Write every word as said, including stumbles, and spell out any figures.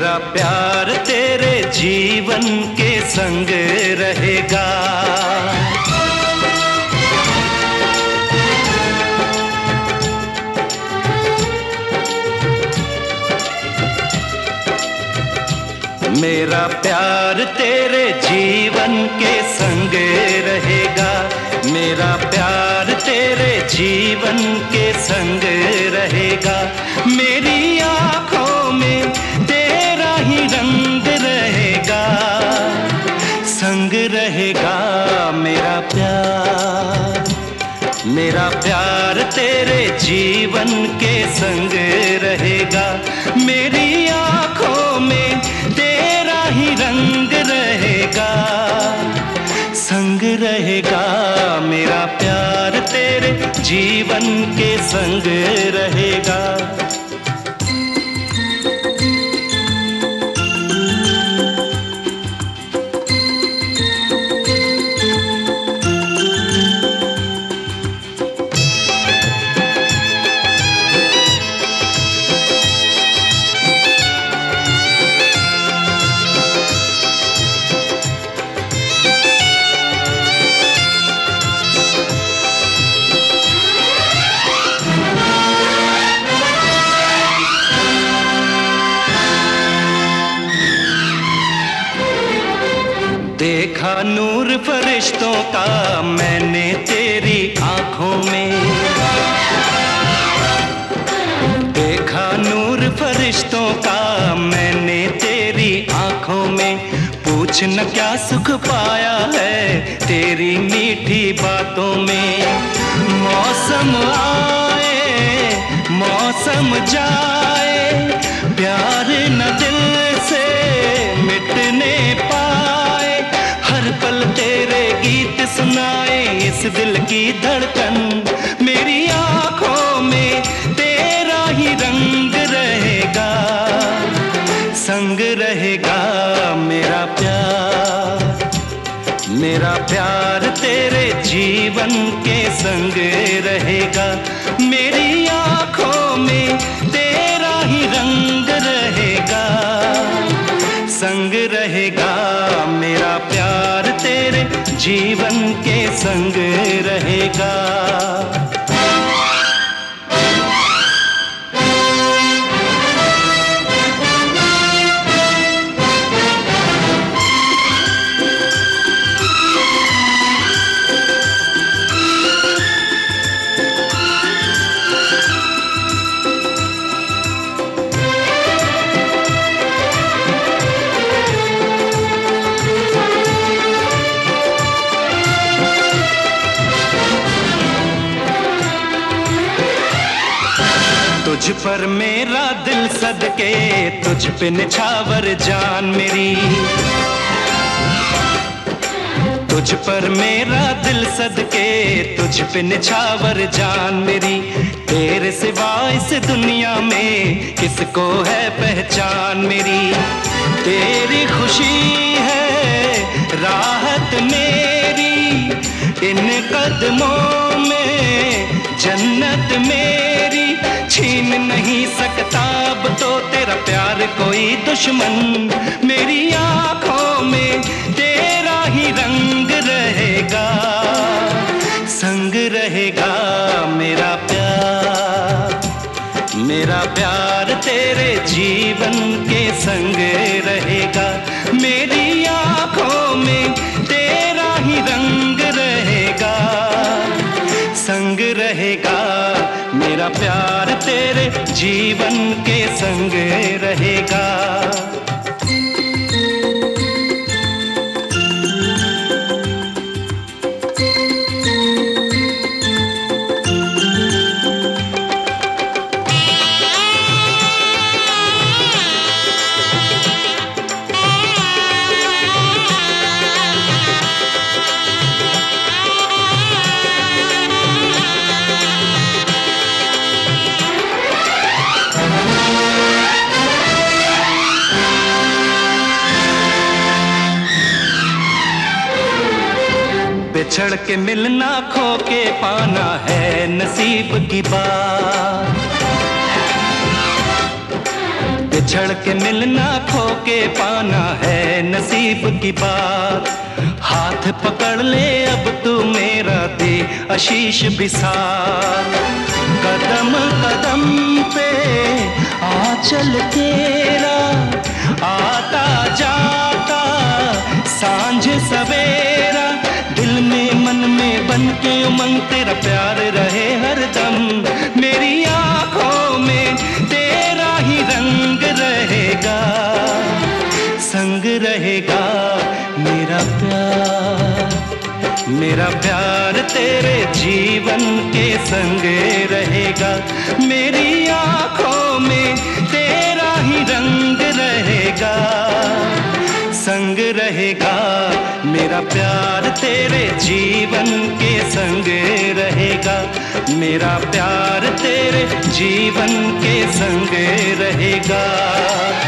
मेरा प्यार तेरे जीवन के संग रहेगा। मेरा प्यार तेरे जीवन के संग रहेगा। मेरा प्यार तेरे जीवन के संग रहेगा। मेरी आँखों में तेरा ही रंग रहेगा। संग रहेगा मेरा प्यार। मेरा प्यार तेरे जीवन के संग रहेगा। मेरी आँखों में तेरा ही रंग रहेगा। संग रहेगा मेरा प्यार तेरे जीवन के संग रहेगा। देखा नूर फरिश्तों का मैंने तेरी आंखों में। देखा नूर फरिश्तों का मैंने तेरी आंखों में। पूछ न क्या सुख पाया है तेरी मीठी बातों में। मौसम आए मौसम जाए प्यार न दिल से मिटने पाए। हर पल तेरे गीत सुनाए इस दिल की धड़कन। मेरी आँखों में तेरा ही रंग रहेगा। संग रहेगा मेरा प्यार। मेरा प्यार तेरे जीवन के संग रहेगा। मेरी आँखों में तेरा ही रंग रहेगा। संग रहेगा मेरा प्यार तेरे जीवन के संग रहेगा। तुझ पर मेरा दिल सदके तुझ पे निछावर जान मेरी। तुझ पर मेरा दिल सदके तुझ पे निछावर जान मेरी। तेरे सिवा इस दुनिया में किसको है पहचान मेरी। तेरी खुशी है राहत मेरी। इन कदमों में जन्नत मेरी। छीन नहीं सकता अब तो तेरा प्यार कोई दुश्मन। मेरी आँखों में तेरा ही रंग रहेगा। संग रहेगा मेरा प्यार। मेरा प्यार तेरे जीवन के संग रहेगा। मेरी आँखों में तेरा ही रंग रहेगा। संग रहेगा मेरा प्यार तेरे जीवन के संग रहेगा। बिछड़ के मिलना खो के पाना है नसीब की बात। बिछड़ के मिलना खो के पाना है नसीब की बात। हाथ पकड़ ले अब तू मेरा, दे आशीष भी साथ। कदम कदम पे आंचल तेरा, आता जाता सांझ सवेरा। दिल में मन में बन के उमंग तेरा प्यार रहे हरदम। मेरी आंखों में तेरा ही रंग रहेगा, संग रहेगा मेरा प्यार। मेरा प्यार तेरे जीवन के संग रहेगा। मेरी आंखों में तेरा ही रंग रहेगा, संग रहेगा मेरा प्यार तेरे जीवन के संग रहेगा। मेरा प्यार तेरे जीवन के संग रहेगा।